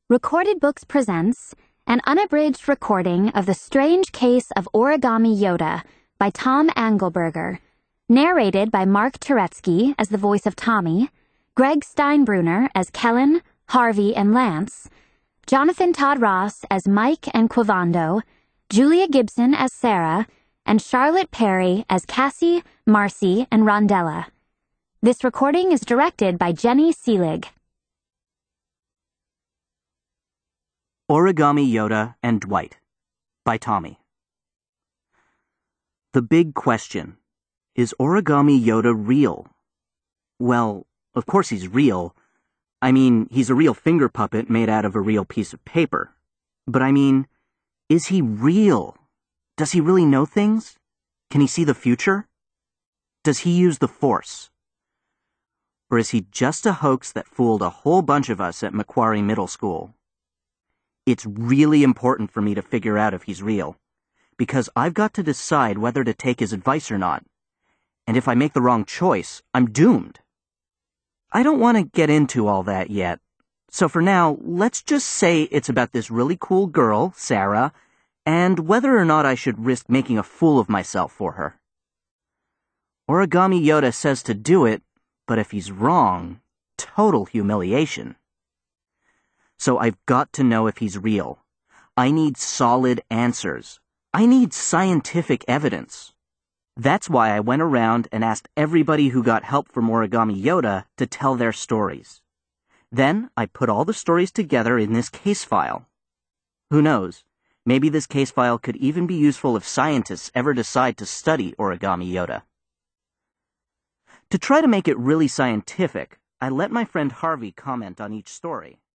Recorded Books presents an unabridged recording of The Strange Case of Origami Yoda by Tom Angelberger, narrated by Mark Turetsky as the voice of Tommy, Greg Steinbruner as Kellen, Harvey, and Lance, Jonathan Todd Ross as Mike and Quavando, Julia Gibson as Sarah, and Charlotte Perry as Cassie, Marcy, and Rondella. This recording is directed by Jenny Seelig. Origami Yoda and Dwight by Tommy. The big question: is Origami Yoda real? Well, of course he's real. I mean, he's a real finger puppet made out of a real piece of paper. But I mean, is he real? Does he really know things? Can he see the future? Does he use the Force? Or is he just a hoax that fooled a whole bunch of us at Macquarie Middle School? It's really important for me to figure out if he's real, because I've got to decide whether to take his advice or not. And if I make the wrong choice, I'm doomed. I don't want to get into all that yet. So for now, let's just say it's about this really cool girl, Sarah, and whether or not I should risk making a fool of myself for her. Origami Yoda says to do it, but if he's wrong, total humiliation. So I've got to know if he's real. I need solid answers. I need scientific evidence. That's why I went around and asked everybody who got help from Origami Yoda to tell their stories. Then I put all the stories together in this case file. Who knows? Maybe this case file could even be useful if scientists ever decide to study Origami Yoda. To try to make it really scientific, I let my friend Harvey comment on each story.